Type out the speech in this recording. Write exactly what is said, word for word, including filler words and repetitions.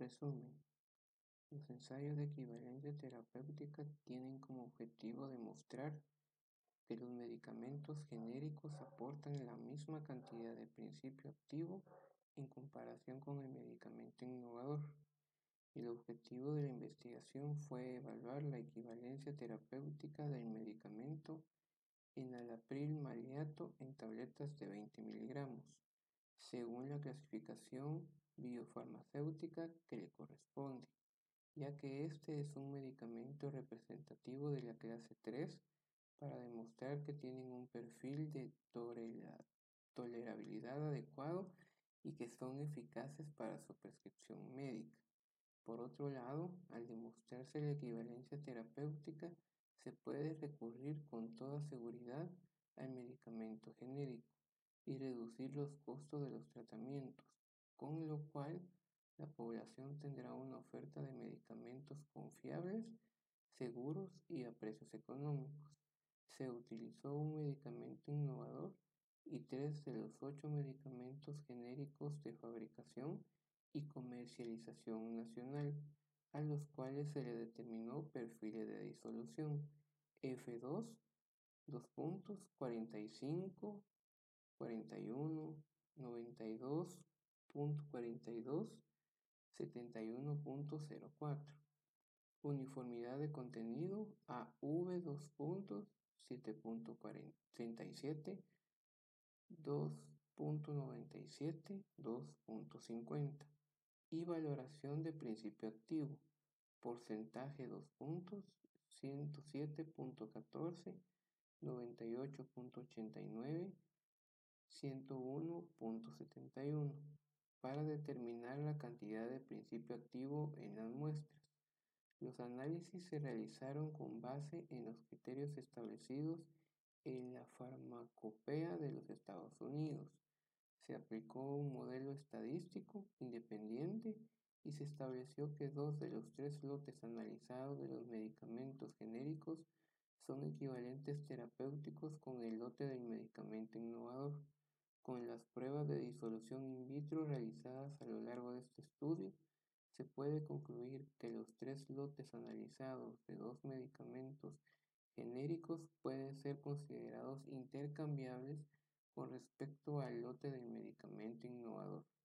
Resumen. Los ensayos de equivalencia terapéutica tienen como objetivo demostrar que los medicamentos genéricos aportan la misma cantidad de principio activo en comparación con el medicamento innovador. El objetivo de la investigación fue evaluar la equivalencia terapéutica del medicamento enalapril maleato en tabletas de veinte miligramos, según la clasificación biofarmacéutica que le corresponde, ya que este es un medicamento representativo de la clase tres para demostrar que tienen un perfil de tolerabilidad adecuado y que son eficaces para su prescripción médica. Por otro lado, al demostrarse la equivalencia terapéutica, se puede recurrir con toda seguridad al medicamento genérico y reducir los costos de los tratamientos, con lo cual la población tendrá una oferta de medicamentos confiables, seguros y a precios económicos. Se utilizó un medicamento innovador y tres de los ocho medicamentos genéricos de fabricación y comercialización nacional, a los cuales se le determinó perfiles de disolución F dos, dos puntos, cuarenta y cinco, cuarenta y uno, noventa y dos punto cuarenta y dos, setenta y uno punto cero cuatro. Uniformidad de contenido A V dos puntos, siete punto treinta y siete, dos punto noventa y siete, dos punto cincuenta. Y valoración de principio activo. Porcentaje dos puntos, ciento siete punto catorce, noventa y ocho punto ochenta y nueve, ciento uno punto setenta y uno, para determinar la cantidad de principio activo en las muestras. Los análisis se realizaron con base en los criterios establecidos en la Farmacopea de los Estados Unidos. Se aplicó un modelo estadístico independiente y se estableció que dos de los tres lotes analizados de los medicamentos genéricos son equivalentes terapéuticos con el lote del medicamento innovador. Con las pruebas de disolución in vitro realizadas a lo largo de este estudio, se puede concluir que los tres lotes analizados de dos medicamentos genéricos pueden ser considerados intercambiables con respecto al lote del medicamento innovador.